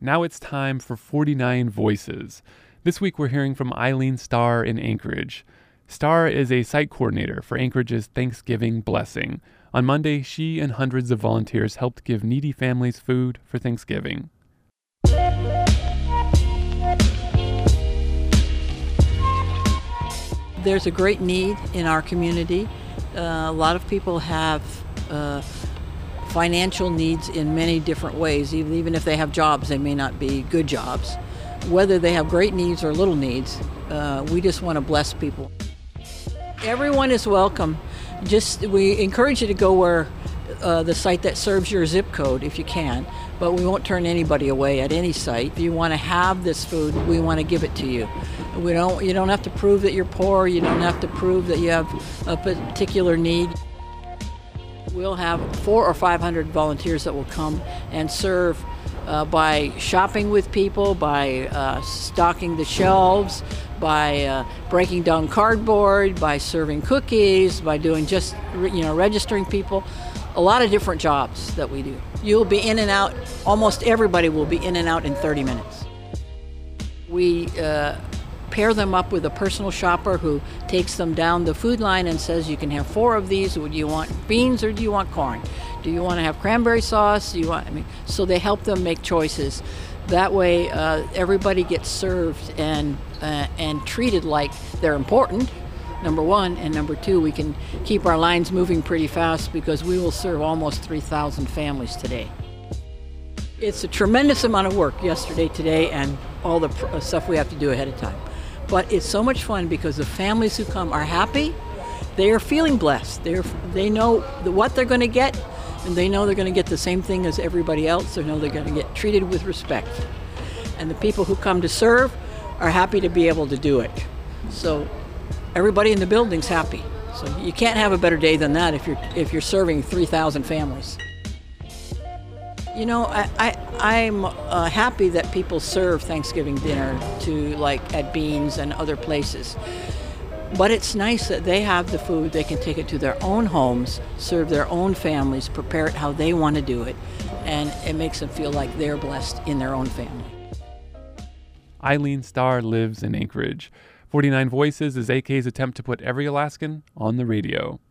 Now it's time for 49 Voices. This week we're hearing from Eileen Starr in Anchorage. Starr is a site coordinator for Anchorage's Thanksgiving Blessing. On Monday, she and hundreds of volunteers helped give needy families food for Thanksgiving. There's a great need in our community. A lot of people have financial needs in many different ways. Even if they have jobs, they may not be good jobs. Whether they have great needs or little needs, we just want to bless people. Everyone is welcome. We encourage you to go where the site that serves your zip code if you can, but we won't turn anybody away at any site. If you want to have this food, we want to give it to you. You don't have to prove that you're poor. You don't have to prove that you have a particular need. We'll have 400 or 500 volunteers that will come and serve by shopping with people, by stocking the shelves, by breaking down cardboard, by serving cookies, by doing registering people. A lot of different jobs that we do. You'll be in and out, almost everybody will be in and out in 30 minutes. We pair them up with a personal shopper who takes them down the food line and says, you can have 4 of these. Do you want beans or do you want corn? Do you want to have cranberry sauce? So they help them make choices. That way everybody gets served and treated like they're important, number one, and number two, we can keep our lines moving pretty fast because we will serve almost 3,000 families today. It's a tremendous amount of work yesterday, today, and all the stuff we have to do ahead of time. But it's so much fun because the families who come are happy. They are feeling blessed. They know what they're going to get, and they know they're going to get the same thing as everybody else. They know they're going to get treated with respect. And the people who come to serve are happy to be able to do it. So everybody in the building's happy. So you can't have a better day than that if you're serving 3,000 families. You know, I'm happy that people serve Thanksgiving dinner at Beans and other places. But it's nice that they have the food, they can take it to their own homes, serve their own families, prepare it how they want to do it, and it makes them feel like they're blessed in their own family. Eileen Starr lives in Anchorage. 49 Voices is AK's attempt to put every Alaskan on the radio.